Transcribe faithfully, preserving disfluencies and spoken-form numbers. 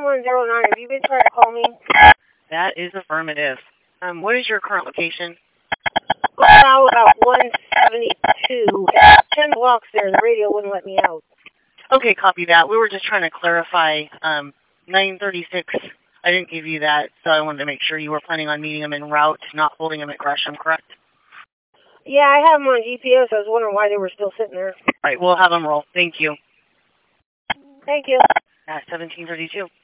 one zero nine. Have you been trying to call me? That is affirmative. Um, what is your current location? Well, about one seventy-two. Ten blocks there. The radio wouldn't let me out. Okay, copy that. We were just trying to clarify um, nine thirty-six. I didn't give you that, so I wanted to make sure you were planning on meeting them en route, not holding them at Gresham, correct? Yeah, I have them on G P S. I was wondering why they were still sitting there. All right, we'll have them roll. Thank you. Thank you. At seventeen thirty-two.